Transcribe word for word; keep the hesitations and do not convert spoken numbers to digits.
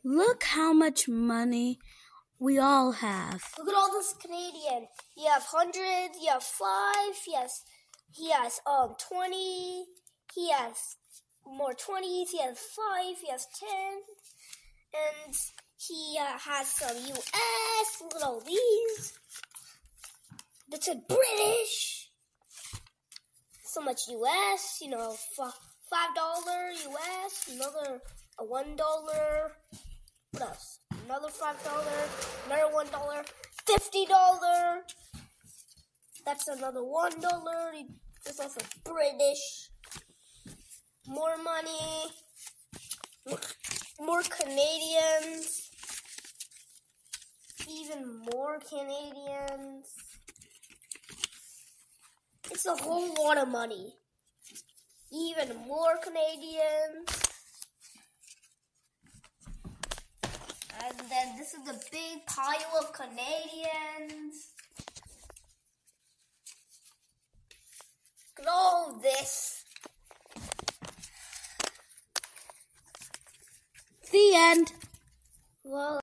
Look how much money we all have. Look at all this Canadian. You have hundreds, you have five, he has, he has um twenty, he has more twenties, he has five, he has ten, and he uh, has some U S, look at all these. That's a British. So much U S, you know, five dollars U S, another a one dollar. What else? Another five dollars, another one dollar, fifty dollars. That's another one dollar. This is also British. More money. More, more Canadians. Even more Canadians. It's a whole lot of money. Even more Canadians. And then this is a big pile of Canadians. Look at all this. The end. Well,